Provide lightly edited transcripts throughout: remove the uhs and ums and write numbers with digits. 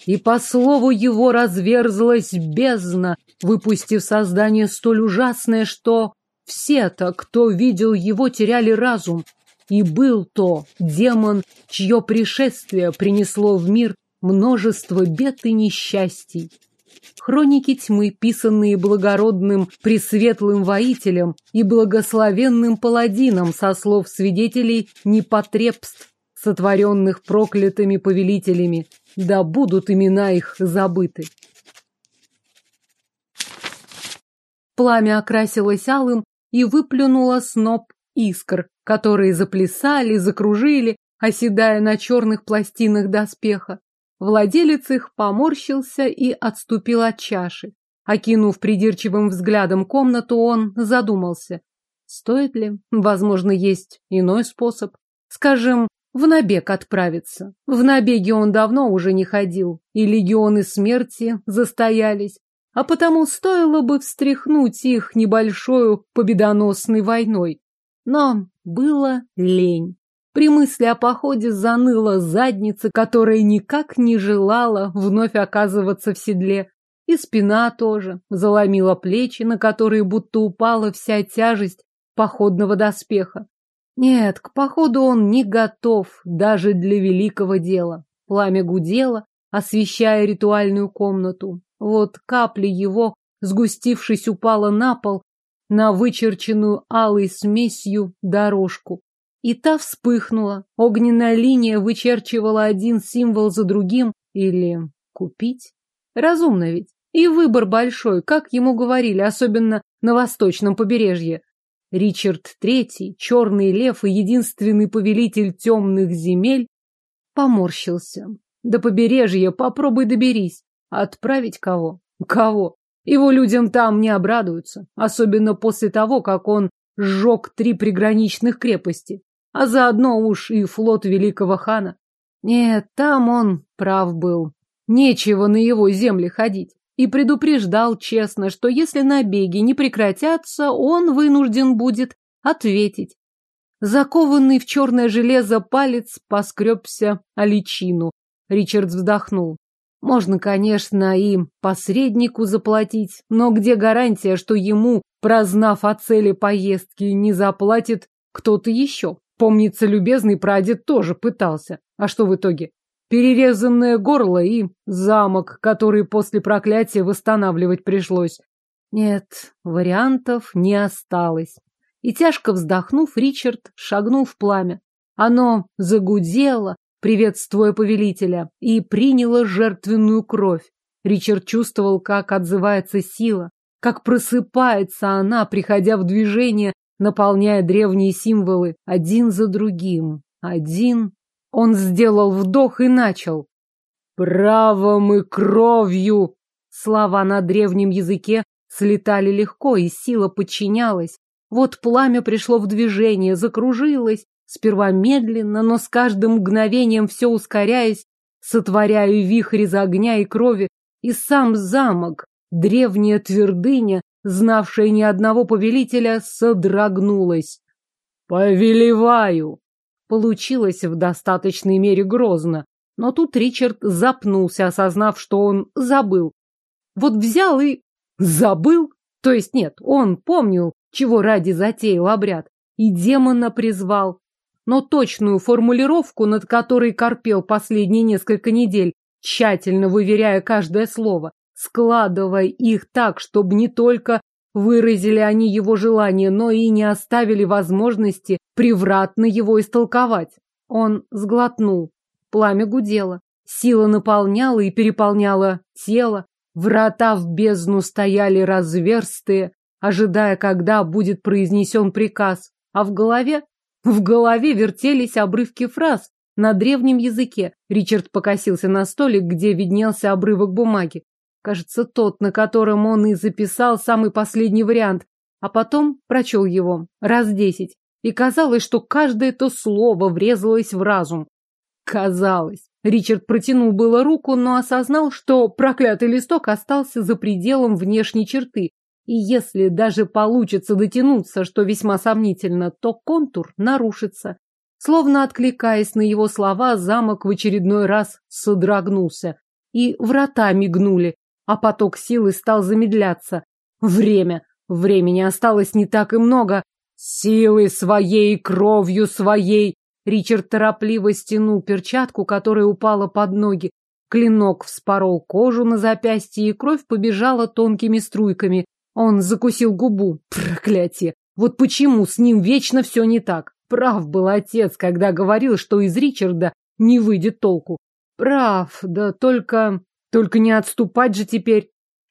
и по слову его разверзлась бездна, выпустив создание столь ужасное, что все-то, кто видел его, теряли разум. И был то демон, чье пришествие принесло в мир множество бед и несчастий. Хроники тьмы, писанные благородным пресветлым воителем и благословенным паладином со слов свидетелей непотребств, сотворенных проклятыми повелителями, да будут имена их забыты. Пламя окрасилось алым и выплюнуло сноп искр, которые заплясали, закружили, оседая на черных пластинах доспеха. Владелец их поморщился и отступил от чаши. Окинув придирчивым взглядом комнату, он задумался. Стоит ли? Возможно, есть иной способ. Скажем, в набег отправиться. В набеге он давно уже не ходил, и легионы смерти застоялись. А потому стоило бы встряхнуть их небольшой победоносной войной. Но было лень. При мысли о походе заныла задница, которая никак не желала вновь оказываться в седле. И спина тоже заломила плечи, на которые будто упала вся тяжесть походного доспеха. Нет, к походу он не готов даже для великого дела. Пламя гудело, освещая ритуальную комнату. Вот капля его, сгустившись, упала на пол, на вычерченную алой смесью дорожку. И та вспыхнула. Огненная линия вычерчивала один символ за другим. Или купить? Разумно ведь. И выбор большой, как ему говорили, особенно на восточном побережье. Ричард III, черный лев и единственный повелитель темных земель, поморщился. До побережья попробуй доберись. Отправить кого? Кого? Его людям там не обрадуются, особенно после того, как он сжег 3 приграничных крепости, а заодно уж и флот великого хана. Нет, там он прав был. Нечего на его земли ходить. И предупреждал честно, что если набеги не прекратятся, он вынужден будет ответить. Закованный в черное железо палец поскребся о личину. Ричард вздохнул. Можно, конечно, и посреднику заплатить, но где гарантия, что ему, прознав о цели поездки, не заплатит кто-то еще? Помнится, любезный прадед тоже пытался. А что в итоге? Перерезанное горло и замок, который после проклятия восстанавливать пришлось. Нет, вариантов не осталось. И тяжко вздохнув, Ричард шагнул в пламя. Оно загудело, приветствуя повелителя, и приняло жертвенную кровь. Ричард чувствовал, как отзывается сила, как просыпается она, приходя в движение, наполняя древние символы один за другим. Один. Он сделал вдох и начал. «Правом и кровью!» Слова на древнем языке слетали легко, и сила подчинялась. Вот пламя пришло в движение, закружилось, сперва медленно, но с каждым мгновением все ускоряясь, сотворяя вихрь из огня и крови, и сам замок, древняя твердыня, знавшая ни одного повелителя, содрогнулась. «Повелеваю!» Получилось в достаточной мере грозно, но тут Ричард запнулся, осознав, что он забыл. Вот взял и забыл. То есть нет, он помнил, чего ради затеял обряд, и демона призвал. Но точную формулировку, над которой корпел последние несколько недель, тщательно выверяя каждое слово, складывая их так, чтобы не только выразили они его желание, но и не оставили возможности превратно его истолковать. Он сглотнул. Пламя гудело. Сила наполняла и переполняла тело. Врата в бездну стояли разверстые, ожидая, когда будет произнесен приказ. А в голове вертелись обрывки фраз на древнем языке. Ричард покосился на столик, где виднелся обрывок бумаги. Кажется, тот, на котором он и записал самый последний вариант, а потом прочел его раз 10. И казалось, что каждое то слово врезалось в разум. Казалось. Ричард протянул было руку, но осознал, что проклятый листок остался за пределом внешней черты. И если даже получится дотянуться, что весьма сомнительно, то контур нарушится. Словно откликаясь на его слова, замок в очередной раз содрогнулся. и врата мигнули, а поток силы стал замедляться. Времени осталось не так и много. Силой своей, кровью своей. Ричард торопливо стянул перчатку, которая упала под ноги. Клинок вспорол кожу на запястье, и кровь побежала тонкими струйками. Он закусил губу. Проклятие! Вот почему с ним вечно все не так. Прав был отец, когда говорил, что из Ричарда не выйдет толку. Прав, да только не отступать же теперь.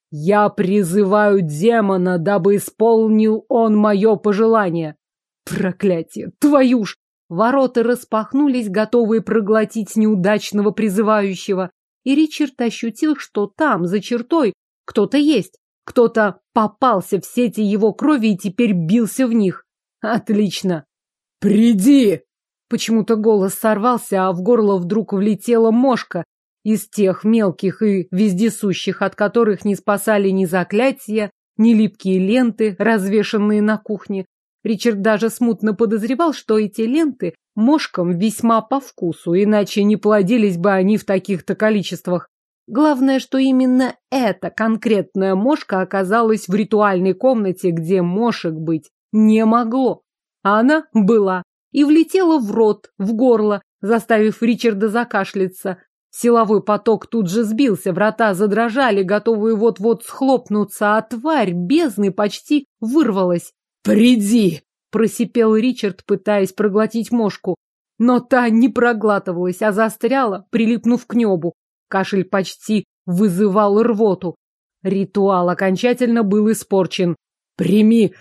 Я призываю демона, дабы исполнил он мое пожелание. Проклятие! Твою ж! Ворота распахнулись, готовые проглотить неудачного призывающего. И Ричард ощутил, что там, за чертой, кто-то есть. Кто-то попался в сети его крови и теперь бился в них. Отлично. «Приди!» Почему-то голос сорвался, а в горло вдруг влетела мошка из тех мелких и вездесущих, от которых не спасали ни заклятия, ни липкие ленты, развешанные на кухне. Ричард даже смутно подозревал, что эти ленты мошкам весьма по вкусу, иначе не плодились бы они в таких-то количествах. Главное, что именно эта конкретная мошка оказалась в ритуальной комнате, где мошек быть не могло. А она была и влетела в рот, в горло, заставив Ричарда закашляться. Силовой поток тут же сбился, врата задрожали, готовые вот-вот схлопнуться, а тварь бездны почти вырвалась. «Приди!» – просипел Ричард, пытаясь проглотить мошку. Но та не проглатывалась, а застряла, прилипнув к небу. Кашель почти вызывал рвоту. Ритуал окончательно был испорчен. «Прими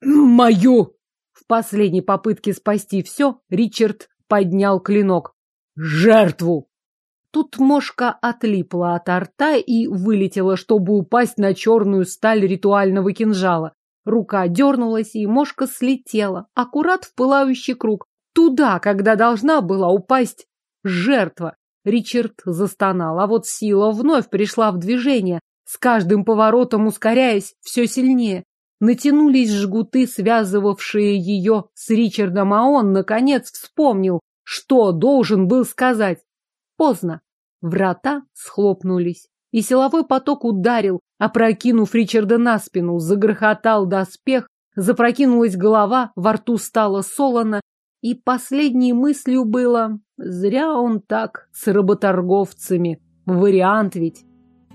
мою!» В последней попытке спасти все Ричард поднял клинок. «Жертву!» Тут мошка отлипла от рта и вылетела, чтобы упасть на черную сталь ритуального кинжала. Рука дернулась, и мошка слетела, аккурат в пылающий круг. Туда, когда должна была упасть жертва. Ричард застонал, а вот сила вновь пришла в движение, с каждым поворотом ускоряясь все сильнее. Натянулись жгуты, связывавшие ее с Ричардом, а он, наконец, вспомнил, что должен был сказать. Поздно. Врата схлопнулись, и силовой поток ударил, опрокинув Ричарда на спину, загрохотал доспех, запрокинулась голова, во рту стало солоно, и последней мыслью было: зря он так с работорговцами. Вариант ведь.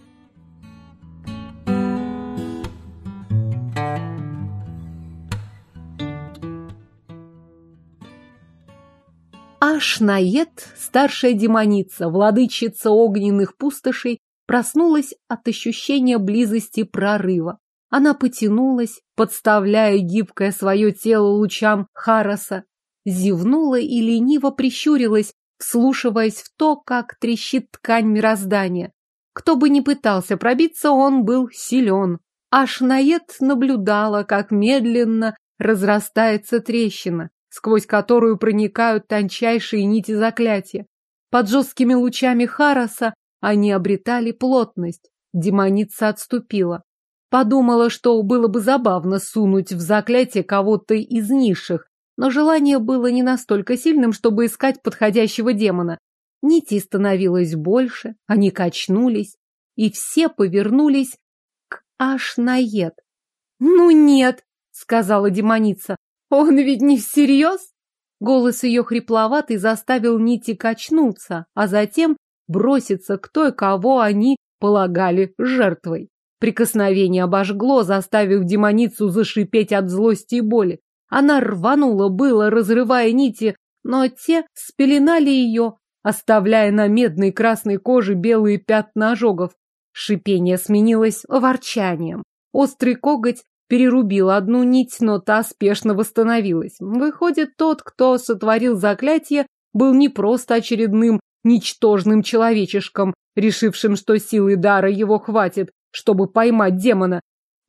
Ашнаед, старшая демоница, владычица огненных пустошей, проснулась от ощущения близости прорыва. Она потянулась, подставляя гибкое свое тело лучам Хароса, зевнула и лениво прищурилась, вслушиваясь в то, как трещит ткань мироздания. Кто бы ни пытался пробиться, он был силен. Ашнаед наблюдала, как медленно разрастается трещина, сквозь которую проникают тончайшие нити заклятия. Под жесткими лучами Хароса они обретали плотность. Демоница отступила. Подумала, что было бы забавно сунуть в заклятие кого-то из низших, но желание было не настолько сильным, чтобы искать подходящего демона. Нитей становилось больше, они качнулись, и все повернулись к Ашнаед. «Ну нет», — сказала демоница, — «он ведь не всерьез?» Голос ее хрипловатый заставил нити качнуться, а затем броситься к той, кого они полагали жертвой. Прикосновение обожгло, заставив демоницу зашипеть от злости и боли. Она рванула было, разрывая нити, но те спеленали ее, оставляя на медной красной коже белые пятна ожогов. Шипение сменилось ворчанием. Острый коготь перерубил одну нить, но та спешно восстановилась. Выходит, тот, кто сотворил заклятие, был не просто очередным ничтожным человечишком, решившим, что силы дара его хватит, чтобы поймать демона.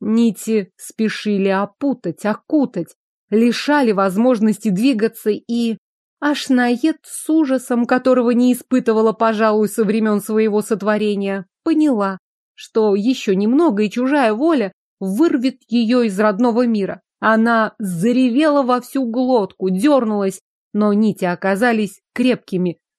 Нити спешили опутать, окутать, лишали возможности двигаться, и Ашнаед с ужасом, которого не испытывала, пожалуй, со времен своего сотворения, поняла, что еще немного, и чужая воля вырвет ее из родного мира. Она заревела во всю глотку, дернулась, но нити оказались крепкими,